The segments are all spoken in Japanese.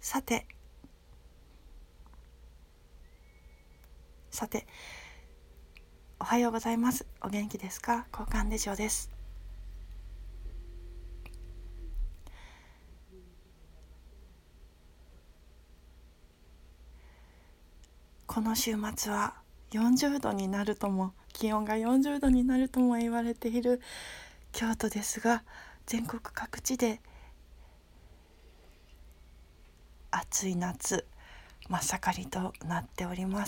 さておはようございます。お元気ですか？交換手帳です。この週末は40度になるとも気温が40度になるとも言われている京都ですが、全国各地で暑い夏真っ盛りとなっております。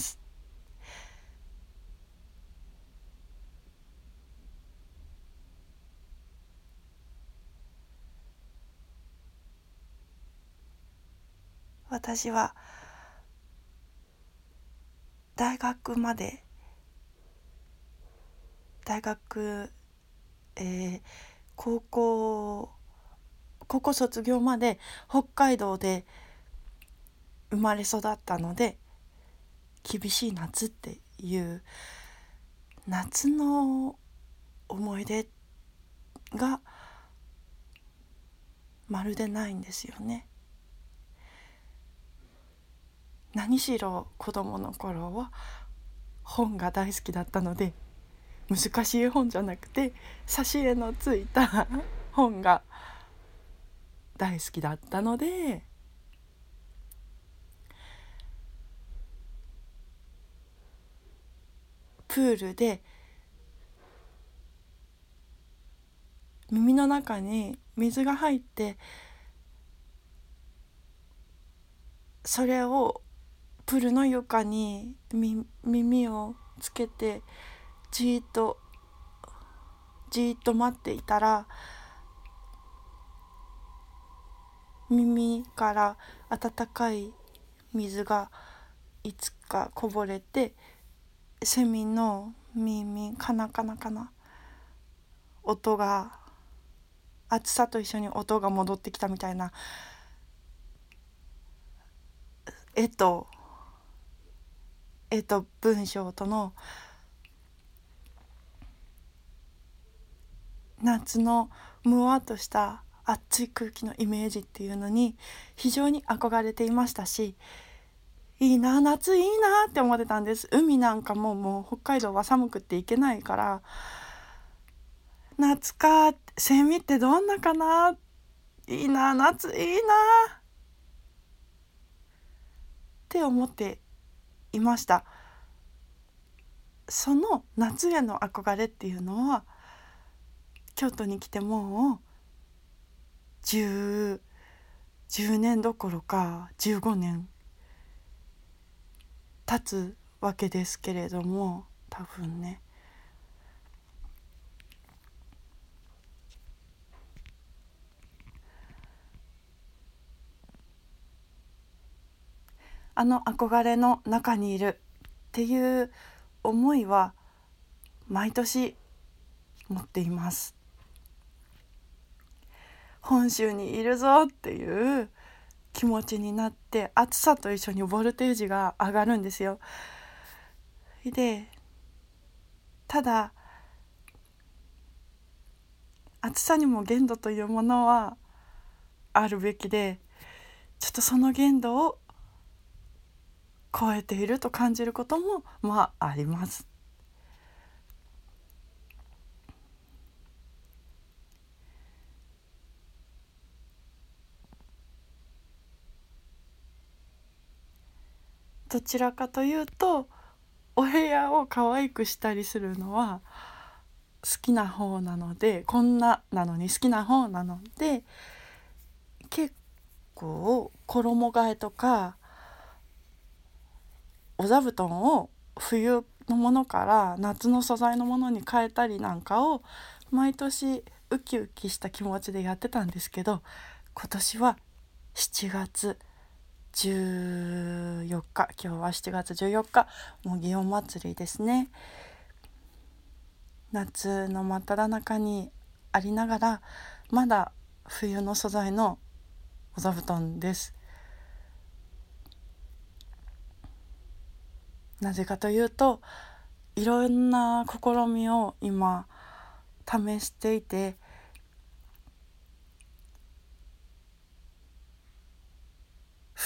私は大学まで高校卒業まで北海道で生まれ育ったので、厳しい夏っていう夏の思い出がまるでないんですよね。何しろ子供の頃は本が大好きだったので、難しい本じゃなくて挿絵のついた本が大好きだったので、プールで耳の中に水が入って、それをプールの床に耳をつけてじーっと待っていたら、耳から温かい水がいつかこぼれて、セミの耳カナカナカナ音が、暑さと一緒に音が戻ってきたみたいな、絵と文章との夏のむわっとした暑い空気のイメージっていうのに非常に憧れていましたし、いいな、夏いいなって思ってたんです。海なんかもう北海道は寒くって行けないから、夏か、セミってどんなかな、いいな、夏いいなって思っていました。その夏への憧れっていうのは、京都に来てもう10年どころか15年経つわけですけれども、多分ね、あの憧れの中にいるっていう思いは毎年持っています。本州にいるぞっていう気持ちになって、暑さと一緒にボルテージが上がるんですよ。で、ただ暑さにも限度というものはあるべきで、ちょっとその限度を超えていると感じることもあります。どちらかというとお部屋を可愛くしたりするのは好きな方なので、こんななのに好きな方なので、結構衣替えとかお座布団を冬のものから夏の素材のものに変えたりなんかを毎年ウキウキした気持ちでやってたんですけど、今年は7月14日、今日は7月14日、もう祇園祭りですね。夏の真っ只中にありながら、まだ冬の素材のお座布団です。なぜかというと、いろんな試みを今試していて、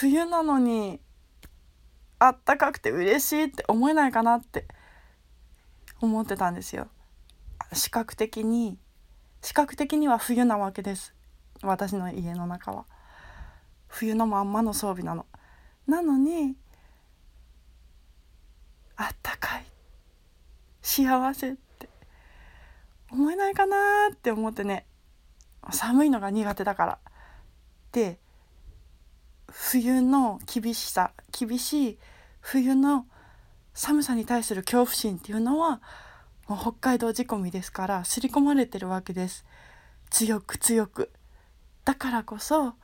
冬なのにあったかくて嬉しいって思えないかなって思ってたんですよ。視覚的には冬なわけです。私の家の中は冬のまんまの装備なの。なのにあったかい、幸せって思えないかなって思ってね。寒いのが苦手だからで、冬の厳しい冬の寒さに対する恐怖心っていうのはもう北海道仕込みですから刷り込まれてるわけです。強くだからこそ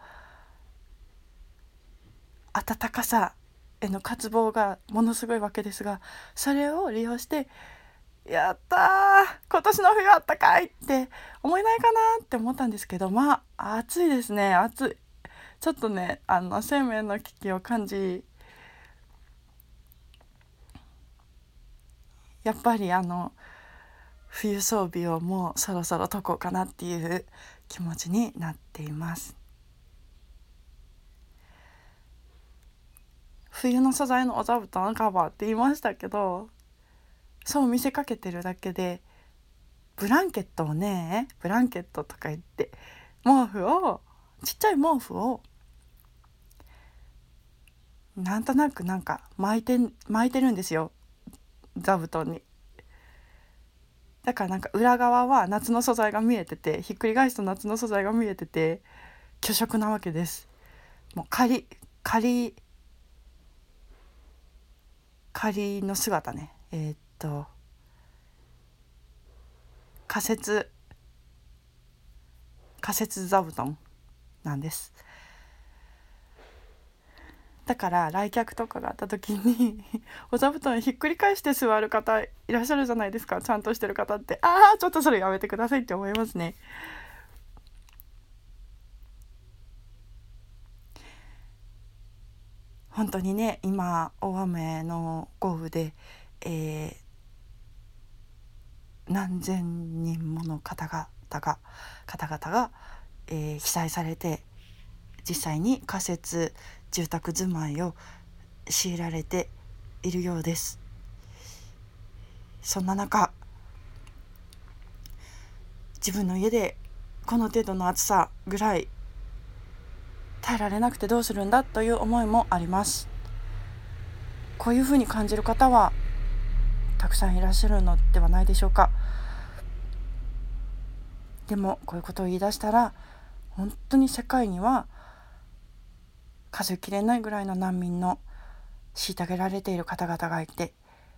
暖かさへの渇望がものすごいわけですが、それを利用してやったー今年の冬あったかいって思えないかなって思ったんですけど、まあ暑いですね。暑い。ちょっとね生命の危機を感じ、やっぱり冬装備をもうそろそろ解こうかなっていう気持ちになっています。冬の素材のお座布団カバーって言いましたけど、そう見せかけてるだけでブランケットとか言ってちっちゃい毛布をなんとなく巻いてるんですよ、座布団に。だから裏側は夏の素材が見えてて、ひっくり返すと夏の素材が見えてて虚色なわけです。もう仮の姿ね。仮設座布団なんです。だから来客とかがあった時にお座布団ひっくり返して座る方いらっしゃるじゃないですか、ちゃんとしてる方って。ちょっとそれやめてくださいって思いますね。本当にね、今大雨の豪雨で、何千人もの方々が、被災されて、実際に仮設住宅住まいを強いられているようです。そんな中、自分の家でこの程度の暑さぐらい耐えられなくてどうするんだという思いもあります。こういうふうに感じる方はたくさんいらっしゃるのではないでしょうか。でもこういうことを言い出したら、本当に世界には数えきれないぐらいの難民の虐げられている方々がいて、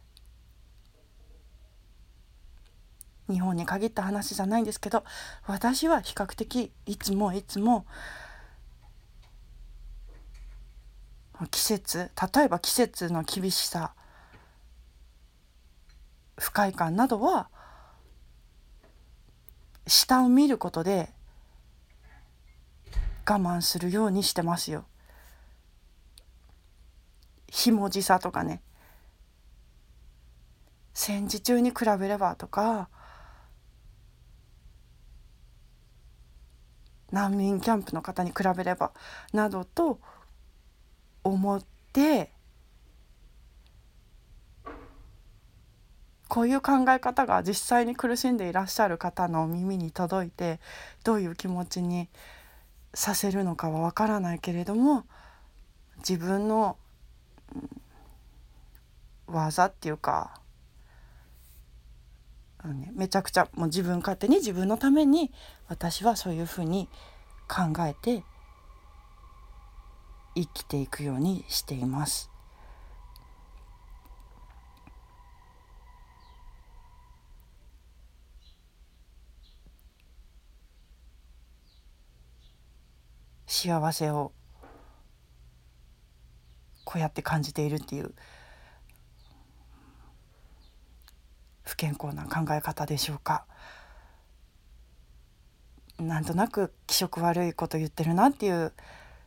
日本に限った話じゃないんですけど、私は比較的いつも例えば季節の厳しさ、不快感などは下を見ることで我慢するようにしてますよ。ひもじさとかね、戦時中に比べればとか、難民キャンプの方に比べればなどと思って、こういう考え方が実際に苦しんでいらっしゃる方の耳に届いて、どういう気持ちにさせるのかはわからないけれども、自分の技っていうか、めちゃくちゃもう自分勝手に自分のために私はそういうふうに考えて生きていくようにしています。幸せをこうやって感じているっていう不健康な考え方でしょうか。なんとなく気色悪いこと言ってるなっていう、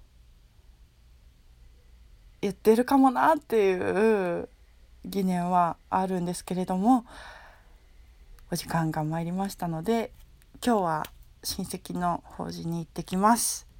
言ってるかもなっていう疑念はあるんですけれども、お時間が参りましたので、今日は親戚の法事に行ってきます。